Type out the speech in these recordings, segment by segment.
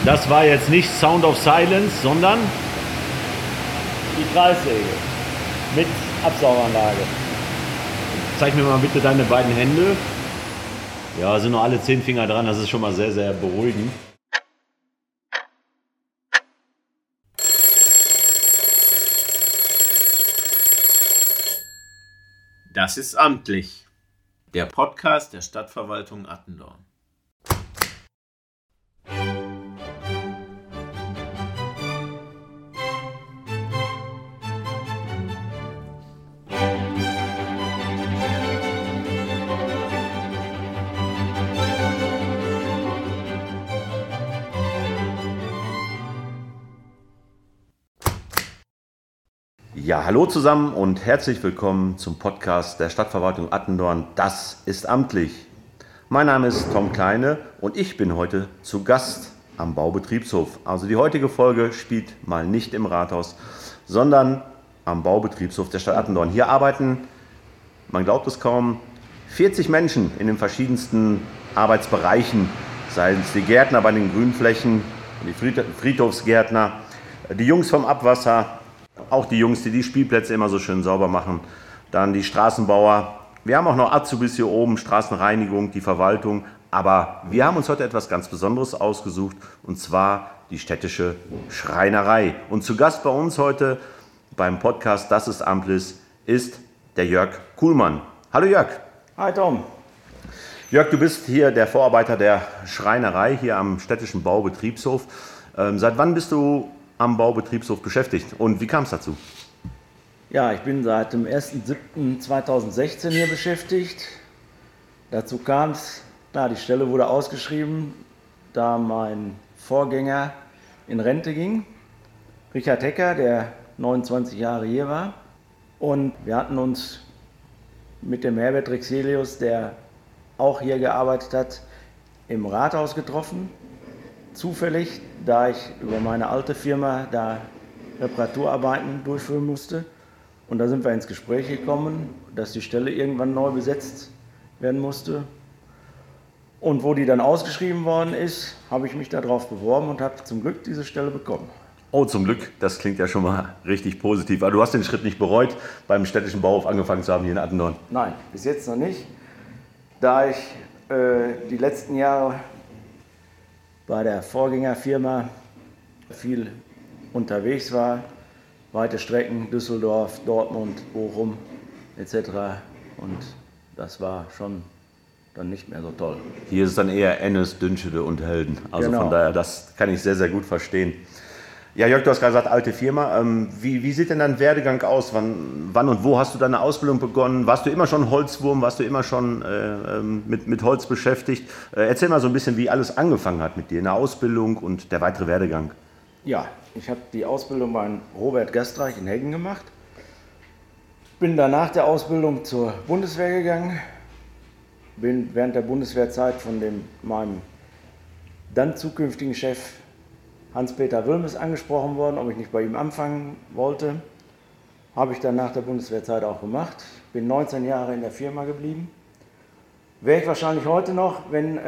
Das war jetzt nicht Sound of Silence, sondern Die Kreissäge mit Absauganlage. zeig mir mal bitte deine beiden Hände. Ja, sind noch alle 10 Finger dran, das ist schon mal sehr, sehr beruhigend. Das ist amtlich. Der Podcast der Stadtverwaltung Attendorn. Ja, hallo zusammen und herzlich willkommen zum Podcast der Stadtverwaltung Attendorn. Das ist amtlich. Mein Name ist Tom Kleine und ich bin heute zu Gast am Baubetriebshof. Also die heutige Folge spielt mal nicht im Rathaus, sondern am Baubetriebshof der Stadt Attendorn. Hier arbeiten, man glaubt es kaum, 40 Menschen in den verschiedensten Arbeitsbereichen, seien es die Gärtner bei den Grünflächen, die Friedhofsgärtner, die Jungs vom Abwasser, auch die Jungs, die die Spielplätze immer so schön sauber machen, dann die Straßenbauer. Wir haben auch noch Azubis hier oben, Straßenreinigung, die Verwaltung. Aber wir haben uns heute etwas ganz Besonderes ausgesucht, und zwar die städtische Schreinerei. Und zu Gast bei uns heute beim Podcast Das ist amtlich ist der Jörg Kuhlmann. Hallo Jörg. Hi Tom. Jörg, du bist hier der Vorarbeiter der Schreinerei hier am städtischen Baubetriebshof. Seit wann bist du am Baubetriebshof beschäftigt und wie kam es dazu? Ja, ich bin seit dem 1.7.2016 hier beschäftigt. Dazu kam es, klar, die Stelle wurde ausgeschrieben, da mein Vorgänger in Rente ging, Richard Hecker, der 29 Jahre hier war. Und wir hatten uns mit dem Herbert Rexelius, der auch hier gearbeitet hat, im Rathaus getroffen. Zufällig, da ich über meine alte Firma da Reparaturarbeiten durchführen musste. Und da sind wir ins Gespräch gekommen, dass die Stelle irgendwann neu besetzt werden musste. Und wo die dann ausgeschrieben worden ist, habe ich mich darauf beworben und habe zum Glück diese Stelle bekommen. Oh, zum Glück, das klingt ja schon mal richtig positiv. Aber du hast den Schritt nicht bereut, beim städtischen Bauhof angefangen zu haben hier in Attendorn? Nein, bis jetzt noch nicht. Da ich die letzten Jahre bei der Vorgängerfirma viel unterwegs war, weite Strecken, Düsseldorf, Dortmund, Bochum etc. Und das war schon dann nicht mehr so toll. Hier ist es dann eher Ennes, Dünschede und Helden. Also Genau. Von daher, das kann ich sehr, sehr gut verstehen. Ja, Jörg, du hast gerade gesagt, alte Firma. Wie sieht denn dein Werdegang aus? Wann und wo hast du deine Ausbildung begonnen? Warst du immer schon Holzwurm? Warst du immer schon mit Holz beschäftigt? Erzähl mal so ein bisschen, wie alles angefangen hat mit dir in der Ausbildung und der weitere Werdegang. Ja, ich habe die Ausbildung bei Robert Gastreich in Heggen gemacht. Bin danach der Ausbildung zur Bundeswehr gegangen. Bin während der Bundeswehrzeit von meinem dann zukünftigen Chef Hans-Peter Wilmes angesprochen worden, ob ich nicht bei ihm anfangen wollte. Habe ich dann nach der Bundeswehrzeit auch gemacht. Bin 19 Jahre in der Firma geblieben. Wäre ich wahrscheinlich heute noch, wenn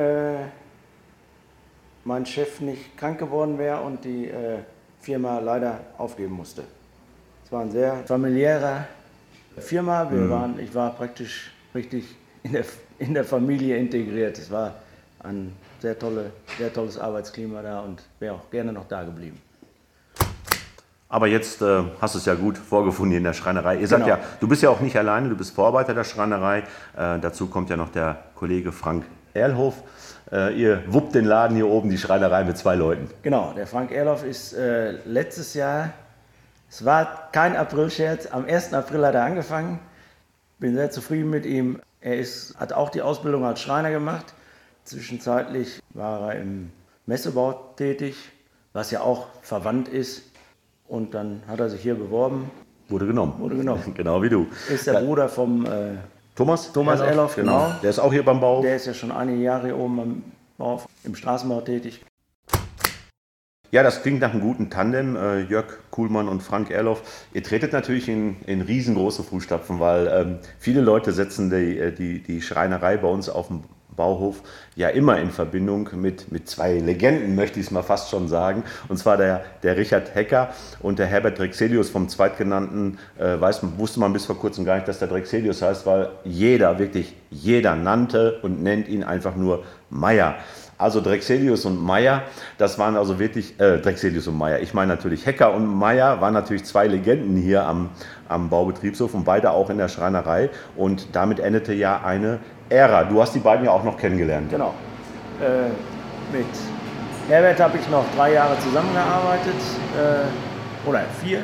mein Chef nicht krank geworden wäre und die Firma leider aufgeben musste. Es war eine sehr familiäre Firma. Ich war praktisch richtig in der Familie integriert. Es war ein sehr tolles Arbeitsklima da und wäre auch gerne noch da geblieben. Aber jetzt hast du es ja gut vorgefunden hier in der Schreinerei. Ihr sagt Genau. ja, du bist ja auch nicht alleine, du bist Vorarbeiter der Schreinerei. Dazu kommt ja noch der Kollege Frank Erlhoff. Ihr wuppt den Laden hier oben, die Schreinerei, mit 2 Leuten. Genau, der Frank Erlhoff ist letztes Jahr, es war kein Aprilscherz, am 1. April hat er angefangen. Bin sehr zufrieden mit ihm. Er hat auch die Ausbildung als Schreiner gemacht. Zwischenzeitlich war er im Messebau tätig, was ja auch verwandt ist. Und dann hat er sich hier beworben. Wurde genommen. Genau wie du. Ist der Bruder vom Thomas Erlhoff, genau. Der ist auch hier beim Bau. Der ist ja schon einige Jahre hier oben im Straßenbau tätig. Ja, das klingt nach einem guten Tandem, Jörg Kuhlmann und Frank Erlhoff. Ihr tretet natürlich in riesengroße Fußstapfen, weil viele Leute setzen die Schreinerei bei uns auf dem Bauhof ja immer in Verbindung mit zwei Legenden, möchte ich es mal fast schon sagen. Und zwar der Richard Hecker und der Herbert Drexelius vom Zweitgenannten. Wusste man bis vor kurzem gar nicht, dass der Drexelius heißt, weil wirklich jeder nannte und nennt ihn einfach nur Meyer. Also Drexelius und Meyer, das waren also wirklich, Drexelius und Meyer, ich meine natürlich Hecker und Meyer, waren natürlich zwei Legenden hier am Baubetriebshof und beide auch in der Schreinerei. Und damit endete ja eine Ära. Du hast die beiden ja auch noch kennengelernt. Genau. Mit Herbert habe ich noch 3 Jahre zusammengearbeitet, oder 4.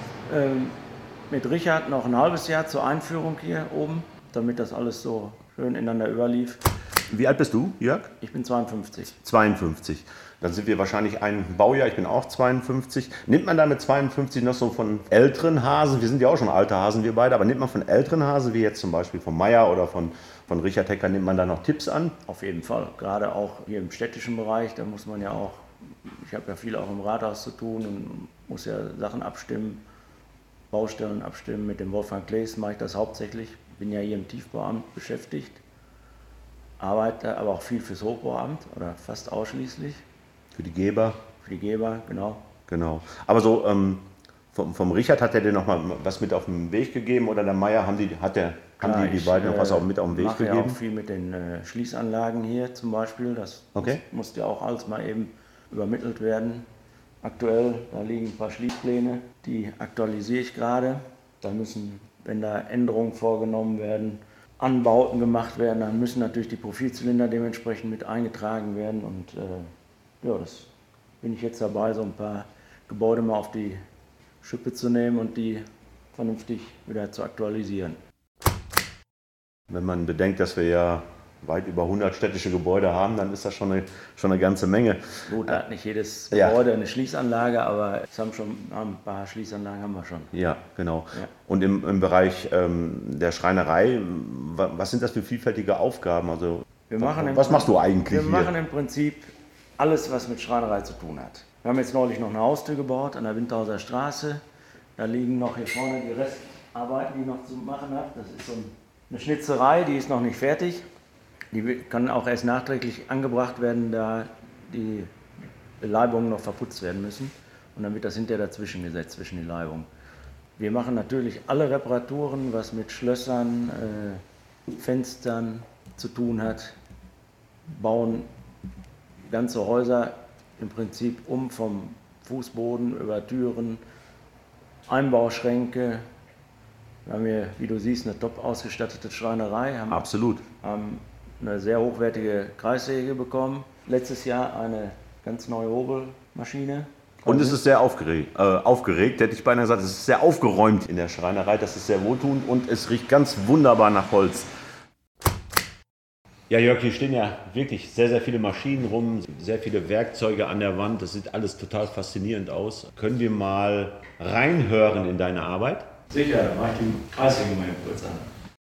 Mit Richard noch ein halbes Jahr zur Einführung hier oben, damit das alles so schön ineinander überlief. Wie alt bist du, Jörg? Ich bin 52. 52. Dann sind wir wahrscheinlich ein Baujahr, ich bin auch 52. Nimmt man da mit 52 noch so von älteren Hasen, wir sind ja auch schon alte Hasen, wir beide, aber nimmt man von älteren Hasen, wie jetzt zum Beispiel von Meyer oder von Richard Hecker, nimmt man da noch Tipps an? Auf jeden Fall, gerade auch hier im städtischen Bereich, da muss man ja auch, ich habe ja viel auch im Rathaus zu tun und muss ja Sachen abstimmen, Baustellen abstimmen. Mit dem Wolfgang Klees mache ich das hauptsächlich, bin ja hier im Tiefbauamt beschäftigt. Arbeite aber auch viel fürs Hochbauamt oder fast ausschließlich. Für die Geber? Für die Geber, genau. Genau. Aber so vom Richard, hat er dir noch mal was mit auf den Weg gegeben oder der Meyer, haben die beiden noch was auch mit auf den Weg gegeben? Ich mache ja auch viel mit den Schließanlagen hier zum Beispiel. Das muss ja auch alles mal eben übermittelt werden. Aktuell, da liegen ein paar Schließpläne, die aktualisiere ich gerade. Da müssen, wenn da Änderungen vorgenommen werden, Anbauten gemacht werden, dann müssen natürlich die Profilzylinder dementsprechend mit eingetragen werden und das bin ich jetzt dabei, so ein paar Gebäude mal auf die Schippe zu nehmen und die vernünftig wieder zu aktualisieren. Wenn man bedenkt, dass wir ja weit über 100 städtische Gebäude haben, dann ist das schon eine ganze Menge. Gut, da hat nicht jedes Gebäude eine Schließanlage, aber ein paar Schließanlagen haben wir schon. Ja, genau. Ja. Und im Bereich der Schreinerei, was sind das für vielfältige Aufgaben? Also, was machst du eigentlich hier? Wir machen im Prinzip alles, was mit Schreinerei zu tun hat. Wir haben jetzt neulich noch eine Haustür gebaut an der Windhauser Straße. Da liegen noch hier vorne die Restarbeiten, die ich noch zu machen habe. Das ist so eine Schnitzerei, die ist noch nicht fertig. Die kann auch erst nachträglich angebracht werden, da die Leibungen noch verputzt werden müssen. Und dann wird das hinterher dazwischen gesetzt, zwischen die Leibungen. Wir machen natürlich alle Reparaturen, was mit Schlössern, Fenstern zu tun hat. Bauen ganze Häuser im Prinzip vom Fußboden über Türen, Einbauschränke. Wir haben hier, wie du siehst, eine top ausgestattete Schreinerei. Absolut. Haben eine sehr hochwertige Kreissäge bekommen. Letztes Jahr eine ganz neue Hobelmaschine. Und es ist sehr aufgeregt, hätte ich beinahe gesagt. Es ist sehr aufgeräumt in der Schreinerei. Das ist sehr wohltuend und es riecht ganz wunderbar nach Holz. Ja, Jörg, hier stehen ja wirklich sehr, sehr viele Maschinen rum, sehr viele Werkzeuge an der Wand. Das sieht alles total faszinierend aus. Können wir mal reinhören in deine Arbeit? Sicher, dann mache ich die Kreissäge mal kurz an.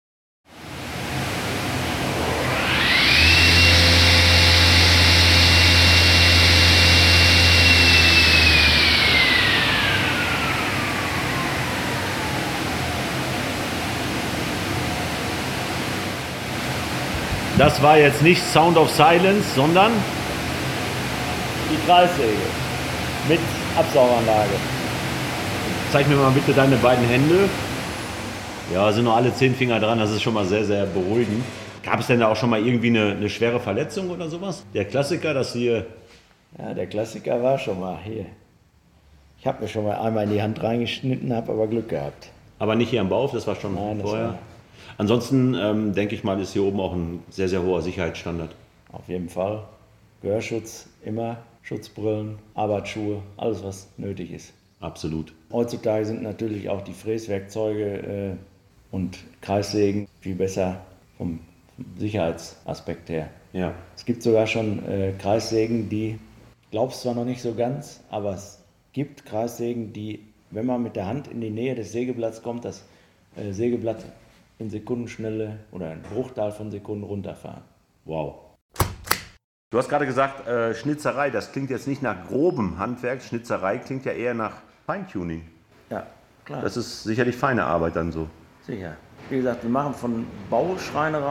Das war jetzt nicht Sound of Silence, sondern die Kreissäge mit Absauganlage. Zeig mir mal bitte deine beiden Hände. Ja, sind noch alle 10 Finger dran, das ist schon mal sehr, sehr beruhigend. Gab es denn da auch schon mal irgendwie eine schwere Verletzung oder sowas? Der Klassiker, dass hier... Ja, der Klassiker war schon mal hier. Ich habe mir schon mal einmal in die Hand reingeschnitten, habe aber Glück gehabt. Aber nicht hier am Bauhof, das war schon vorher? Ansonsten denke ich mal, ist hier oben auch ein sehr, sehr hoher Sicherheitsstandard. Auf jeden Fall. Gehörschutz immer, Schutzbrillen, Arbeitsschuhe, alles was nötig ist. Absolut. Heutzutage sind natürlich auch die Fräswerkzeuge und Kreissägen viel besser vom Sicherheitsaspekt her. Ja. Es gibt sogar schon Kreissägen, die, glaubst zwar noch nicht so ganz, aber es gibt Kreissägen, die, wenn man mit der Hand in die Nähe des Sägeblatts kommt, das Sägeblatt in Sekundenschnelle oder einen Bruchteil von Sekunden runterfahren. Wow. Du hast gerade gesagt, Schnitzerei, das klingt jetzt nicht nach grobem Handwerk. Schnitzerei klingt ja eher nach Feintuning. Ja, klar. Das ist sicherlich feine Arbeit dann so. Sicher. Wie gesagt, wir machen von Bauschreinerei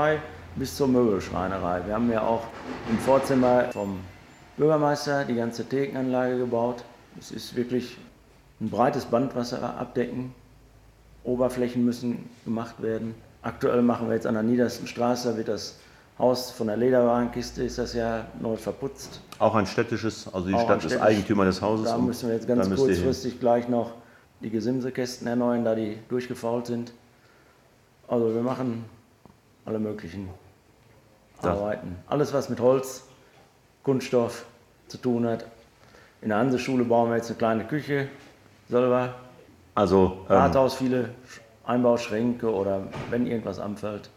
bis zur Möbelschreinerei. Wir haben ja auch im Vorzimmer vom Bürgermeister die ganze Thekenanlage gebaut. Es ist wirklich ein breites Band, was wir abdecken. Oberflächen müssen gemacht werden. Aktuell machen wir jetzt an der niedersten Straße, da wird das Haus von der Lederwarenkiste, ist das ja neu verputzt. Auch ein städtisches, also die Auch Stadt ist Eigentümer des Hauses. Da müssen wir jetzt ganz kurzfristig gleich noch die Gesimsekästen erneuern, da die durchgefault sind. Also wir machen alle möglichen Arbeiten. Alles, was mit Holz, Kunststoff zu tun hat. In der Hanseschule bauen wir jetzt eine kleine Küche selber. Also Rathaus, viele Einbauschränke oder wenn irgendwas anfällt.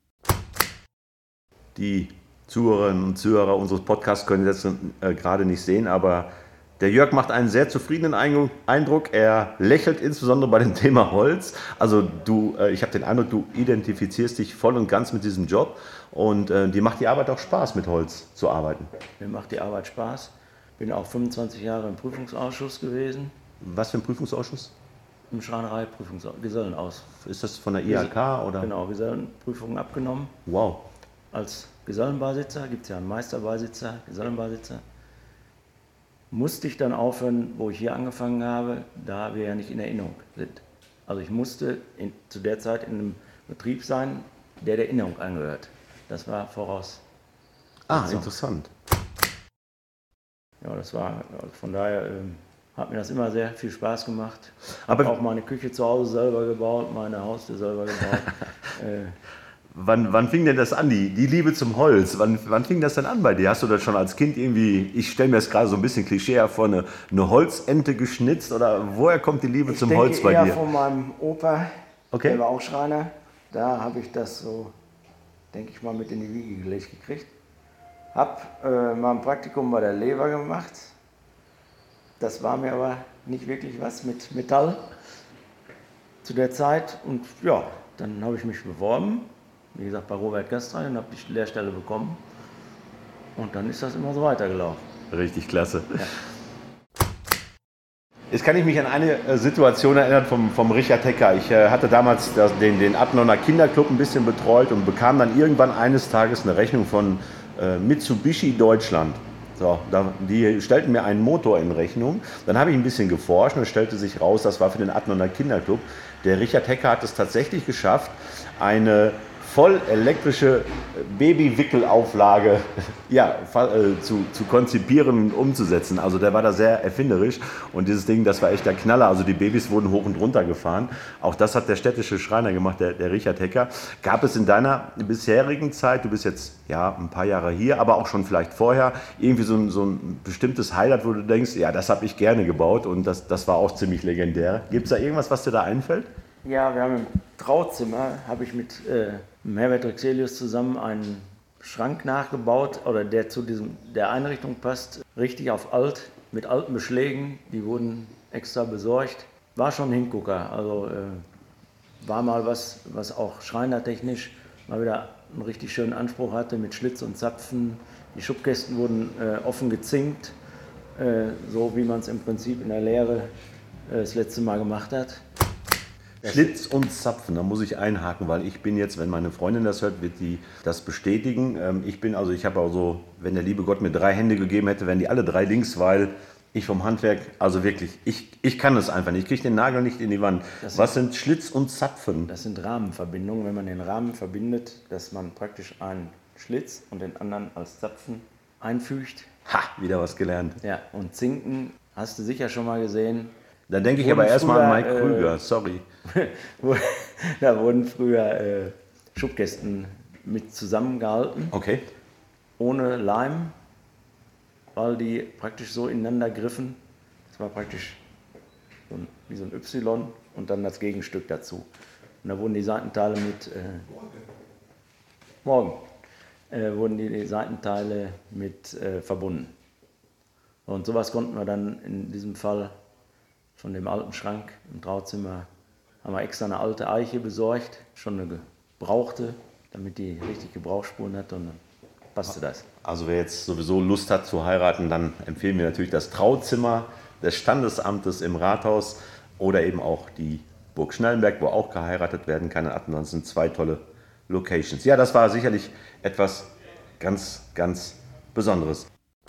Die Zuhörerinnen und Zuhörer unseres Podcasts können das gerade nicht sehen, aber der Jörg macht einen sehr zufriedenen Eindruck. Er lächelt insbesondere bei dem Thema Holz. Also ich habe den Eindruck, du identifizierst dich voll und ganz mit diesem Job und dir macht die Arbeit auch Spaß, mit Holz zu arbeiten. Mir macht die Arbeit Spaß. Bin auch 25 Jahre im Prüfungsausschuss gewesen. Was für ein Prüfungsausschuss? Im Schreinerei-Prüfungsausschuss, Gesellenaus. Ist das von der IHK oder? Genau, Gesellenprüfungen abgenommen. Wow. Als Gesellenbeisitzer, gibt es ja einen Meisterbeisitzer, Gesellenbeisitzer. Musste ich dann aufhören, wo ich hier angefangen habe, da wir ja nicht in Erinnerung sind. Also ich musste zu der Zeit in einem Betrieb sein, der Erinnerung angehört. Das war voraus. Interessant. Ja, das war, von daher hat mir das immer sehr viel Spaß gemacht. Aber auch meine Küche zu Hause selber gebaut, meine Haustür selber gebaut. Wann fing denn das an, die Liebe zum Holz? Wann fing das denn an bei dir? Hast du das schon als Kind irgendwie, ich stelle mir das gerade so ein bisschen klischee vor, eine Holzente geschnitzt oder woher kommt die Liebe zum Holz bei dir? Ich denke eher von meinem Opa, Okay. Der war auch Schreiner. Da habe ich das so, denke ich mal, mit in die Wiege gelegt gekriegt. Hab mal ein Praktikum bei der Lever gemacht. Das war mir aber nicht wirklich was mit Metall zu der Zeit. Und ja, dann habe ich mich beworben. Wie gesagt, bei Robert Gastrey und habe die Lehrstelle bekommen. Und dann ist das immer so weitergelaufen. Richtig klasse. Ja. Jetzt kann ich mich an eine Situation erinnern vom Richard Hecker. Ich hatte damals den Attendorner Kinderclub ein bisschen betreut und bekam dann irgendwann eines Tages eine Rechnung von Mitsubishi Deutschland. So, die stellten mir einen Motor in Rechnung. Dann habe ich ein bisschen geforscht und es stellte sich raus, das war für den Attendorner Kinderclub. Der Richard Hecker hat es tatsächlich geschafft, eine voll elektrische Babywickelauflage zu konzipieren und umzusetzen. Also der war da sehr erfinderisch und dieses Ding, das war echt der Knaller. Also die Babys wurden hoch und runter gefahren. Auch das hat der städtische Schreiner gemacht, der Richard Hecker. Gab es in deiner bisherigen Zeit, du bist jetzt ja ein paar Jahre hier, aber auch schon vielleicht vorher, irgendwie so ein bestimmtes Highlight, wo du denkst, ja, das habe ich gerne gebaut und das war auch ziemlich legendär. Gibt es da irgendwas, was dir da einfällt? Ja, wir haben im Trauzimmer, habe ich mit Herbert Rexelius zusammen einen Schrank nachgebaut, oder der zu der Einrichtung passt, richtig auf alt, mit alten Beschlägen, die wurden extra besorgt. War schon ein Hingucker, also war mal was auch schreinertechnisch mal wieder einen richtig schönen Anspruch hatte, mit Schlitz und Zapfen. Die Schubkästen wurden offen gezinkt, so wie man es im Prinzip in der Lehre das letzte Mal gemacht hat. Schlitz und Zapfen, da muss ich einhaken, weil ich bin jetzt, wenn meine Freundin das hört, wird die das bestätigen. Ich habe also, wenn der liebe Gott mir 3 Hände gegeben hätte, wären die alle 3 links, weil ich vom Handwerk, also wirklich, ich kann es einfach nicht, ich kriege den Nagel nicht in die Wand. Was sind Schlitz und Zapfen? Das sind Rahmenverbindungen, wenn man den Rahmen verbindet, dass man praktisch einen Schlitz und den anderen als Zapfen einfügt. Ha, wieder was gelernt. Ja, und Zinken hast du sicher schon mal gesehen. Da denke ich aber erstmal an Mike Krüger, sorry. Da wurden früher Schubkästen mit zusammengehalten, Okay. ohne Leim, weil die praktisch so ineinander griffen. Das war praktisch wie so ein Y und dann das Gegenstück dazu. Und da wurden die Seitenteile verbunden. Und sowas konnten wir dann in diesem Fall von dem alten Schrank im Trauzimmer, haben wir extra eine alte Eiche besorgt, schon eine gebrauchte, damit die richtig Gebrauchsspuren hat, und dann passte das. Also wer jetzt sowieso Lust hat zu heiraten, dann empfehlen wir natürlich das Trauzimmer des Standesamtes im Rathaus oder eben auch die Burg Schnellenberg, wo auch geheiratet werden kann in Attendorn. Das sind 2 tolle Locations. Ja, das war sicherlich etwas ganz, ganz Besonderes.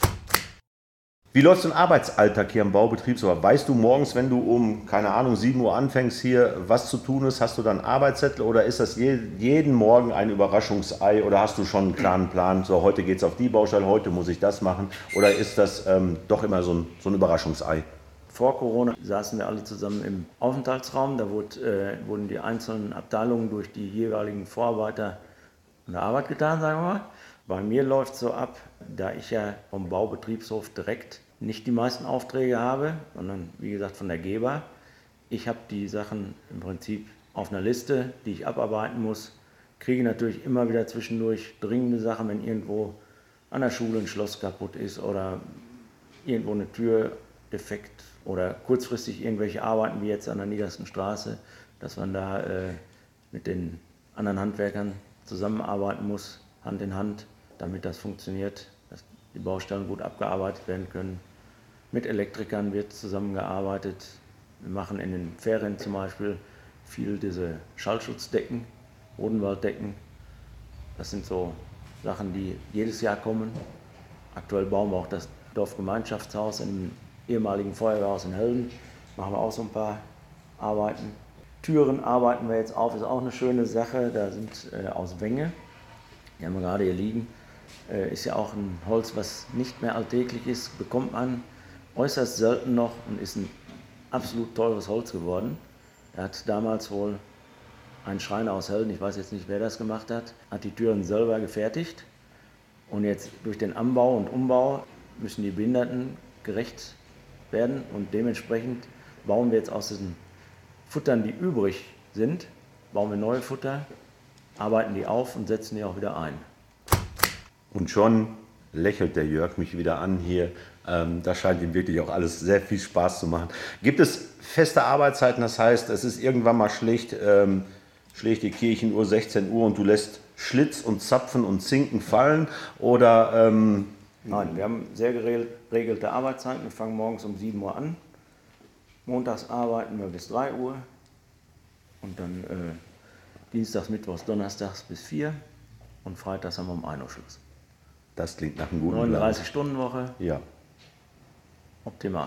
Wie läuft so ein Arbeitsalltag hier im Baubetrieb so? Weißt du morgens, wenn du um, keine Ahnung, 7 Uhr anfängst hier, was zu tun ist? Hast du dann einen Arbeitszettel oder ist das jeden Morgen ein Überraschungsei oder hast du schon einen klaren Plan? So, heute geht es auf die Baustelle, heute muss ich das machen. Oder ist das doch immer so ein Überraschungsei? Vor Corona saßen wir alle zusammen im Aufenthaltsraum. Da wurden die einzelnen Abteilungen durch die jeweiligen Vorarbeiter eine Arbeit getan, sagen wir mal. Bei mir läuft es so ab, da ich ja vom Baubetriebshof direkt nicht die meisten Aufträge habe, sondern wie gesagt von der Geber. Ich habe die Sachen im Prinzip auf einer Liste, die ich abarbeiten muss. Kriege natürlich immer wieder zwischendurch dringende Sachen, wenn irgendwo an der Schule ein Schloss kaputt ist oder irgendwo eine Tür defekt oder kurzfristig irgendwelche Arbeiten wie jetzt an der Niedersten Straße, dass man da mit den anderen Handwerkern zusammenarbeiten muss, Hand in Hand, damit das funktioniert, dass die Baustellen gut abgearbeitet werden können. Mit Elektrikern wird zusammengearbeitet. Wir machen in den Ferien zum Beispiel viel diese Schallschutzdecken, Bodenwalddecken. Das sind so Sachen, die jedes Jahr kommen. Aktuell bauen wir auch das Dorfgemeinschaftshaus im ehemaligen Feuerwehrhaus in Helden. Machen wir auch so ein paar Arbeiten. Türen arbeiten wir jetzt auf, ist auch eine schöne Sache. Da sind aus Wenge, die haben wir gerade hier liegen. Ist ja auch ein Holz, was nicht mehr alltäglich ist, bekommt man äußerst selten noch und ist ein absolut teures Holz geworden. Er hat damals wohl ein Schreiner aus Helden, ich weiß jetzt nicht, wer das gemacht hat die Türen selber gefertigt. Und jetzt durch den Anbau und Umbau müssen die Behinderten gerecht werden und dementsprechend bauen wir jetzt aus diesen Futtern, die übrig sind, bauen wir neue Futter, arbeiten die auf und setzen die auch wieder ein. Und schon lächelt der Jörg mich wieder an hier. Das scheint ihm wirklich auch alles sehr viel Spaß zu machen. Gibt es feste Arbeitszeiten, das heißt, es ist irgendwann mal schlägt die Kirchenuhr 16 Uhr und du lässt Schlitz und Zapfen und Zinken fallen? Oder, Nein, wir haben sehr geregelte Arbeitszeiten. Wir fangen morgens um 7 Uhr an. Montags arbeiten wir bis 3 Uhr und dann Dienstags, Mittwochs, Donnerstags bis 4 und Freitags haben wir um 1 Uhr Schluss. Das klingt nach einem guten Plan. 39-Stunden-Woche. Ja. Optimal.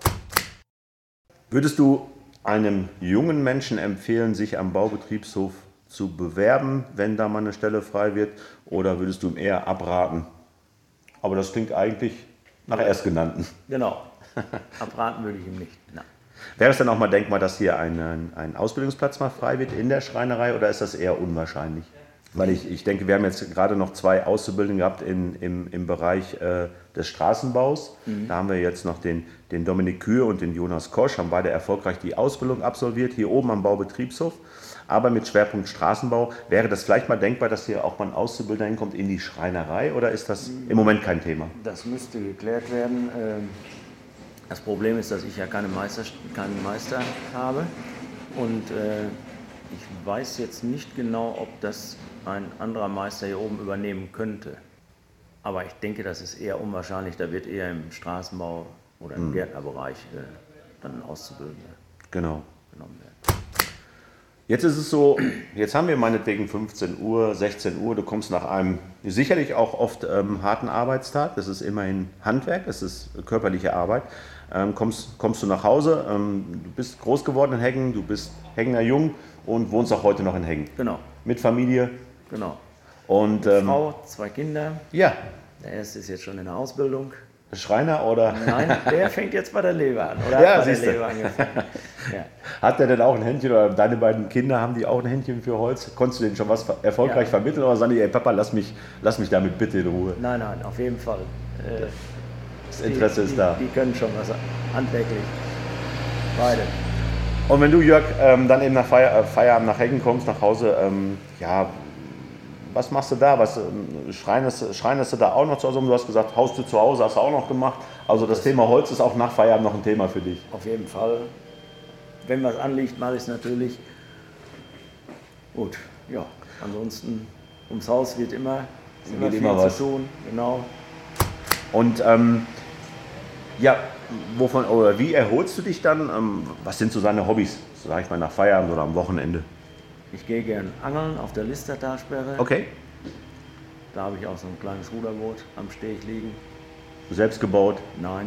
Würdest du einem jungen Menschen empfehlen, sich am Baubetriebshof zu bewerben, wenn da mal eine Stelle frei wird? Oder würdest du ihm eher abraten? Aber das klingt eigentlich nach Erstgenannten. Genau. Abraten würde ich ihm nicht. Nein. Wäre es dann auch mal denkbar, dass hier ein Ausbildungsplatz mal frei wird in der Schreinerei oder ist das eher unwahrscheinlich? Weil ich denke, wir haben jetzt gerade noch 2 Auszubildende gehabt im Bereich des Straßenbaus. Da haben wir jetzt noch den Dominik Kühe und den Jonas Kosch, haben beide erfolgreich die Ausbildung absolviert, hier oben am Baubetriebshof. Aber mit Schwerpunkt Straßenbau, wäre das vielleicht mal denkbar, dass hier auch mal ein Auszubildender hinkommt in die Schreinerei oder ist das im Moment kein Thema? Das müsste geklärt werden. Das Problem ist, dass ich ja keinen Meister habe und ich weiß jetzt nicht genau, ob das ein anderer Meister hier oben übernehmen könnte. Aber ich denke, das ist eher unwahrscheinlich. Da wird eher im Straßenbau oder im Gärtnerbereich dann ein Auszubildender Genau. genommen werden. Jetzt ist es so, jetzt haben wir meinetwegen 15 Uhr, 16 Uhr, du kommst nach einem sicherlich auch oft harten Arbeitstag, das ist immerhin Handwerk, das ist körperliche Arbeit, kommst du nach Hause, du bist groß geworden in Heggen, du bist Heggener Jung und wohnst auch heute noch in Heggen. Genau, Mit Familie. genau. Und Frau, 2 Kinder. ja, Der erste ist jetzt schon in der Ausbildung. Schreiner oder Nein, der fängt jetzt bei der Leber an. Oder Ja, hat bei der siehst du. Leber angefangen. Ja. hat der denn auch ein Händchen oder deine beiden Kinder, haben die auch ein Händchen für Holz? Konntest du denen schon was erfolgreich Ja. vermitteln oder sagen die, ey Papa, lass mich damit bitte in Ruhe? Nein, auf jeden Fall. Das Interesse ist da. Die können schon was handwerklich. Beide. Und wenn du, Jörg, dann eben nach Feierabend nach Heggen kommst, nach Hause, ja, was machst du da? Schreinerst du da auch noch zu Hause? Du hast gesagt, Haustür zu Hause hast du auch noch gemacht. Also das Thema Holz ist auch nach Feierabend noch ein Thema für dich. Auf jeden Fall. Wenn was anliegt, mache ich es natürlich. Gut, ja. Ansonsten ums Haus wird immer Geht viel immer was. zu tun. Genau. Und ja, wie erholst du dich dann? Was sind so deine Hobbys, sag ich mal, nach Feierabend oder am Wochenende? Ich gehe gern angeln auf der Listertalsperre. Okay. Da habe ich auch so ein kleines Ruderboot am Steg liegen. Selbst gebaut? Nein.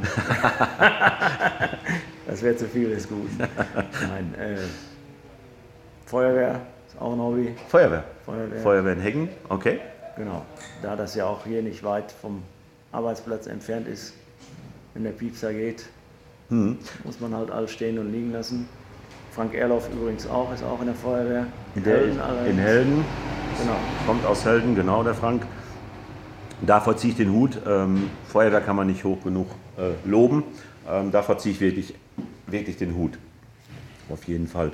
Das wäre zu viel des Guten. Nein. Feuerwehr ist auch ein Hobby. Feuerwehr in Heggen, okay. Genau. Da das ja auch hier nicht weit vom Arbeitsplatz entfernt ist, wenn der Piepser geht, muss man halt alles stehen und liegen lassen. Frank Erloff übrigens auch, ist auch in der Feuerwehr. In Helden. Genau. Kommt aus Helden, genau, der Frank. Davor ziehe ich den Hut. Feuerwehr kann man nicht hoch genug loben. Davor ziehe ich wirklich den Hut. Auf jeden Fall.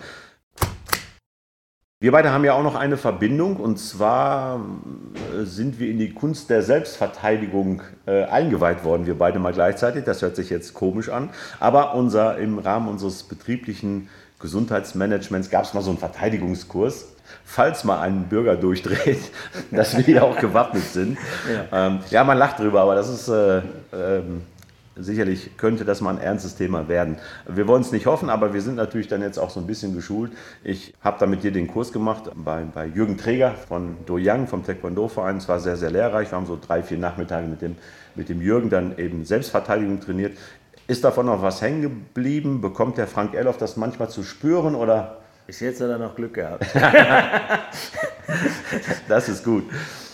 Wir beide haben ja auch noch eine Verbindung, und zwar sind wir in die Kunst der Selbstverteidigung eingeweiht worden, wir beide mal gleichzeitig. Das hört sich jetzt komisch an, aber im Rahmen unseres betrieblichen Gesundheitsmanagements gab es mal so einen Verteidigungskurs, falls mal ein Bürger durchdreht, dass wir hier auch gewappnet sind. Ja, man lacht drüber, aber das ist sicherlich könnte das mal ein ernstes Thema werden. Wir wollen es nicht hoffen, aber wir sind natürlich dann jetzt auch so ein bisschen geschult. Ich habe da mit dir den Kurs gemacht bei Jürgen Träger von Do Yang, vom Taekwondo-Verein. Es war sehr, sehr lehrreich. Wir haben so 3-4 Nachmittage mit dem Jürgen dann eben Selbstverteidigung trainiert. Ist davon noch was hängen geblieben? Bekommt der Frank Erloff das manchmal zu spüren, oder? Bis jetzt hat er noch Glück gehabt. Das ist gut.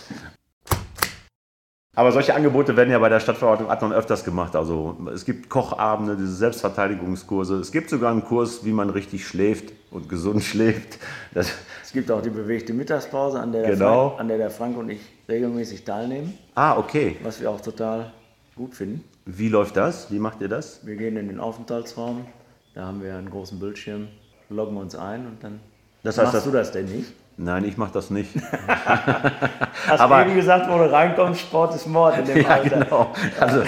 Aber solche Angebote werden ja bei der Stadtverwaltung Attendorn öfters gemacht. Also es gibt Kochabende, diese Selbstverteidigungskurse. Es gibt sogar einen Kurs, wie man richtig schläft und gesund schläft. Es gibt auch die bewegte Mittagspause, an der der Frank und ich regelmäßig teilnehmen. Ah, okay. Was wir auch total gut finden. Wie läuft das? Wie macht ihr das? Wir gehen in den Aufenthaltsraum, da haben wir einen großen Bildschirm, loggen uns ein und dann machst du das denn nicht? Nein, ich mache das nicht. Hast du eben gesagt, wo du reinkommst, Sport ist Mord in dem Alter. Genau. Also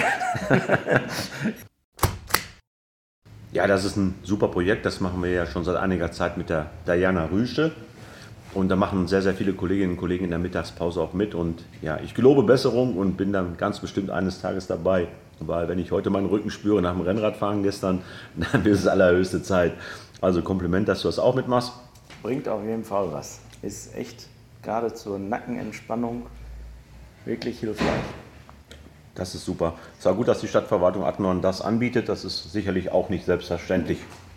ja, das ist ein super Projekt. Das machen wir ja schon seit einiger Zeit mit der Diana Rüsche. Und da machen sehr, sehr viele Kolleginnen und Kollegen in der Mittagspause auch mit. Und ja, ich gelobe Besserung und bin dann ganz bestimmt eines Tages dabei. Weil wenn ich heute meinen Rücken spüre nach dem Rennradfahren gestern, dann ist es allerhöchste Zeit. Also Kompliment, dass du das auch mitmachst. Bringt auf jeden Fall was. Ist echt gerade zur Nackenentspannung wirklich hilfreich. Das ist super. Es war gut, dass die Stadtverwaltung Attendorn das anbietet. Das ist sicherlich auch nicht selbstverständlich.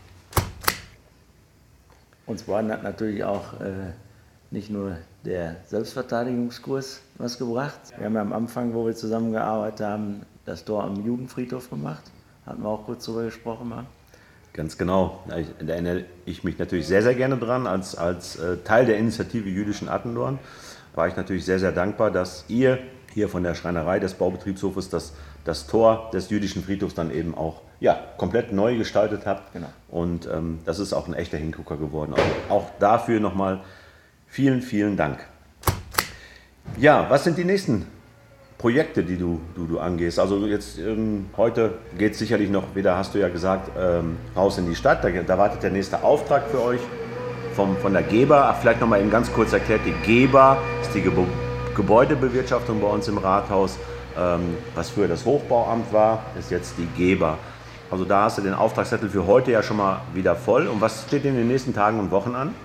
Uns beiden hat natürlich auch nicht nur der Selbstverteidigungskurs was gebracht. Wir haben ja am Anfang, wo wir zusammengearbeitet haben, das Tor am Judenfriedhof gemacht. Hatten wir auch kurz darüber gesprochen mal. Ganz genau. Da erinnere ich mich natürlich sehr, sehr gerne dran. Als Teil der Initiative Jüdischen Attendorn war ich natürlich sehr, sehr dankbar, dass ihr hier von der Schreinerei des Baubetriebshofes das Tor des Jüdischen Friedhofs dann eben auch komplett neu gestaltet habt. Genau. Und das ist auch ein echter Hingucker geworden. Also auch dafür nochmal vielen, vielen Dank. Ja, was sind die nächsten Projekte, die du angehst? Also jetzt heute geht es sicherlich noch wieder, hast du ja gesagt, raus in die Stadt. Da wartet der nächste Auftrag für euch von der GEBA. Vielleicht nochmal eben ganz kurz erklärt, die GEBA ist die Gebäudebewirtschaftung bei uns im Rathaus. Was früher das Hochbauamt war, ist jetzt die GEBA. Also da hast du den Auftragszettel für heute ja schon mal wieder voll. Und was steht in den nächsten Tagen und Wochen an?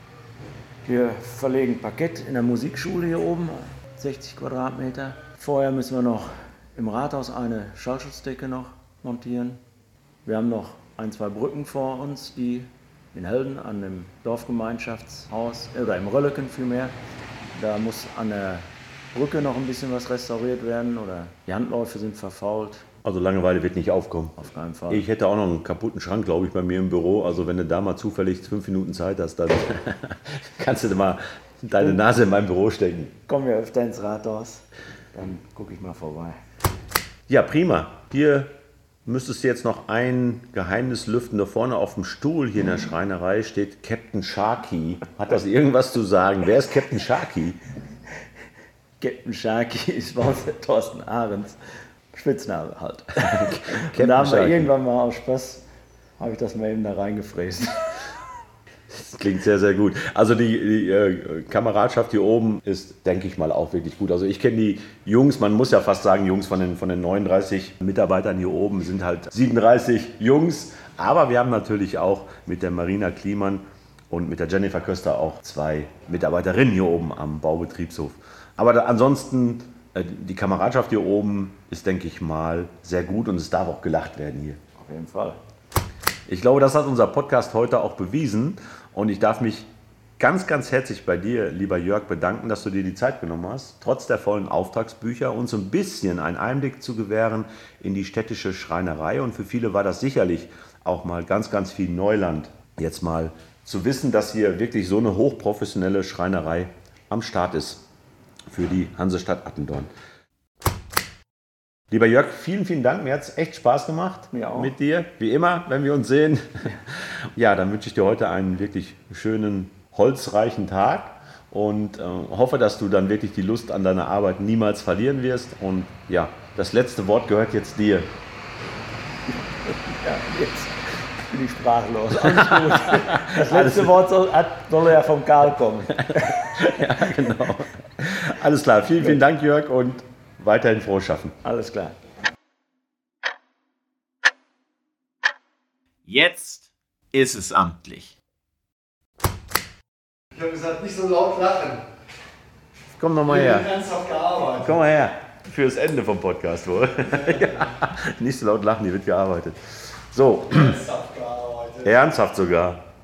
Wir verlegen Parkett in der Musikschule hier oben, 60 Quadratmeter. Vorher müssen wir noch im Rathaus eine Schallschutzdecke noch montieren. Wir haben noch 1-2 Brücken vor uns, die in Helden an dem Dorfgemeinschaftshaus, oder im Rölleken vielmehr, da muss an der Brücke noch ein bisschen was restauriert werden oder die Handläufe sind verfault. Also Langeweile wird nicht aufkommen. Auf keinen Fall. Ich hätte auch noch einen kaputten Schrank, glaube ich, bei mir im Büro. Also wenn du da mal zufällig 5 Minuten Zeit hast, dann kannst du mal deine Nase in mein Büro stecken. Kommen wir öfter ins Rathaus, dann gucke ich mal vorbei. Ja, prima. Hier müsstest du jetzt noch ein Geheimnis lüften. Da vorne auf dem Stuhl hier in der Schreinerei steht Captain Sharky. Hat das irgendwas zu sagen? Wer ist Captain Sharky? Captain Sharky ist bei uns der Thorsten Ahrens. Spitzname halt. Captain Und da haben wir Sharky. irgendwann mal aus Spaß, habe ich das mal eben da reingefräst. Das klingt sehr, sehr gut. Also die Kameradschaft hier oben ist, denke ich mal, auch wirklich gut. Also ich kenne die Jungs, man muss ja fast sagen Jungs, von den 39 Mitarbeitern hier oben sind halt 37 Jungs. Aber wir haben natürlich auch mit der Marina Kliemann und mit der Jennifer Köster auch 2 Mitarbeiterinnen hier oben am Baubetriebshof. Aber ansonsten, die Kameradschaft hier oben ist, denke ich mal, sehr gut und es darf auch gelacht werden hier. Auf jeden Fall. Ich glaube, das hat unser Podcast heute auch bewiesen und ich darf mich ganz, ganz herzlich bei dir, lieber Jörg, bedanken, dass du dir die Zeit genommen hast, trotz der vollen Auftragsbücher uns so ein bisschen einen Einblick zu gewähren in die städtische Schreinerei. Und für viele war das sicherlich auch mal ganz, ganz viel Neuland, jetzt mal zu wissen, dass hier wirklich so eine hochprofessionelle Schreinerei am Start ist für die Hansestadt Attendorn. Lieber Jörg, vielen, vielen Dank. Mir hat es echt Spaß gemacht Mir auch. mit dir, wie immer, wenn wir uns sehen. Ja, dann wünsche ich dir heute einen wirklich schönen, holzreichen Tag und hoffe, dass du dann wirklich die Lust an deiner Arbeit niemals verlieren wirst. Und ja, das letzte Wort gehört jetzt dir. Ja, jetzt bin ich sprachlos. Alles gut. Das letzte Wort soll ja vom Karl kommen. Ja, genau. Alles klar. Vielen, vielen Dank, Jörg, und weiterhin frohes Schaffen. Alles klar. Jetzt ist es amtlich. Ich habe gesagt, nicht so laut lachen. Komm noch mal Ich her. bin ernsthaft gearbeitet. Komm mal her. Fürs Ende vom Podcast wohl. Ja. Nicht so laut lachen, hier wird gearbeitet. So, Ernsthaft gearbeitet. ernsthaft sogar.